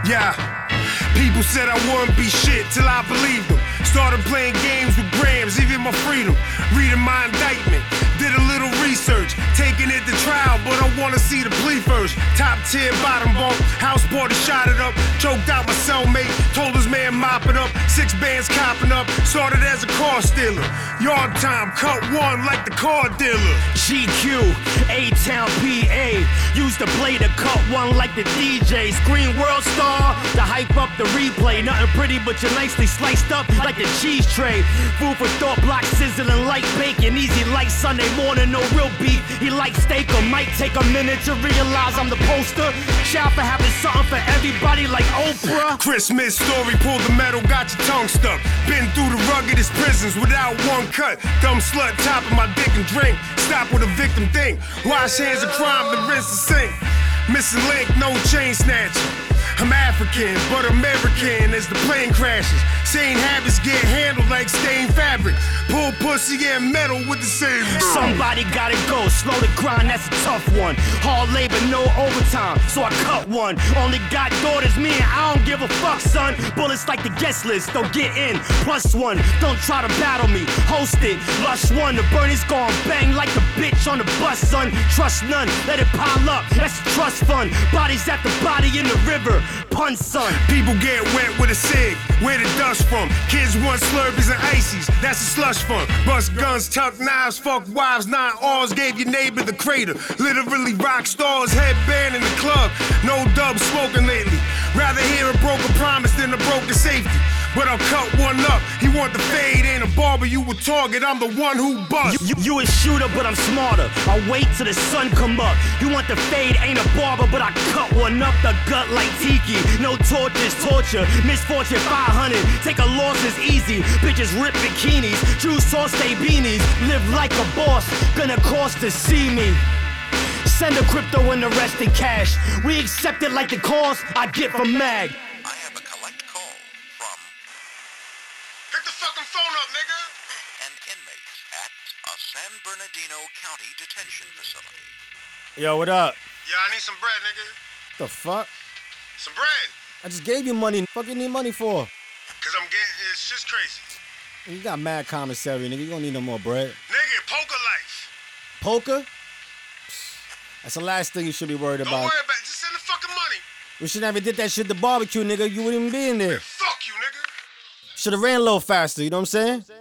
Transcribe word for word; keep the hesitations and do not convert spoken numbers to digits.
Yeah. People said I wouldn't be shit till I believed them. Started playing games with grams, even my freedom. Reading my indictment, did a little research. Taking it to trial, but I wanna see the plea first. Top tier, bottom bunk, house party shot it up. Choked out my cellmate, told his man mop it up. Six bands copping up, started as a car stealer. Yard time, cut one like the car dealer. G Q, A-Town P A. Used to play the cut one like the D J. Screen World Star, to hype up the replay. Nothing pretty but you're nicely sliced up like the cheese tray. Food for thought, block sizzling like bacon. Easy like Sunday morning, no real beef. He likes steak or might take a minute to realize I'm the poster. Shout for having something for everybody like Oprah. Christmas story, pulled the metal, got your tongue stuck. Been through the ruggedest prisons without one cut. Dumb slut, top of my dick and drink. Stop with a victim think. Wash hands of crime, then rinse and sink. Missing link, no chain snatching. I'm African, but American as the plane crashes. Same habits get handled like stained fabric. Pull pussy and metal with the same girl. Somebody gotta go, slow the grind, that's a tough one. Hard labor, no overtime, so I cut one. Only got daughters, me and I don't give a fuck, son. Bullets like the guest list, don't get in. Plus one, don't try to battle me. Host it, lush one, the burner's gon' bang like the bitch on the bus, son. Trust none, let it pile up, that's a trust fund. Bodies at the body in the river, pun son. People get wet with a cig, where the dust from? Kids want Slurpees and ices, that's a slush fund. Bust guns, tuck knives, fuck wives, nine R's, gave your neighbor the crater. Literally rock stars, headband in the club, no dub smoking lately. Rather hear a broken promise than a broken safety. But I'll cut one up, he want the fade, ain't a barber, you a target, I'm the one who bust. You, you, you a shooter, but I'm smarter, I'll wait till the sun come up. You want the fade, ain't a barber, but I cut one up the gut like Tiki. No torture's torture, misfortune five hundred, take a loss is easy. Bitches rip bikinis, Jews sauce they beanies. Live like a boss, gonna cost to see me. Send a crypto and the rest in cash. We accept it like the calls I get from Mag. I have a collect call from Pick the fucking phone up, nigga. an inmate at a San Bernardino County detention facility. Yo, what up? Yeah, I need some bread, nigga. The fuck? Some bread. I just gave you money. Fuck you need money for? Cause I'm getting, it's just crazy. You got mad commissary, nigga. You don't need no more bread. Nigga, poker life. Poker? That's the last thing you should be worried Don't about. worry about it, just send the fucking money. We should never did that shit at the barbecue, nigga. You wouldn't even be in there. Fuck you, nigga. Should have ran a little faster, you know what I'm saying?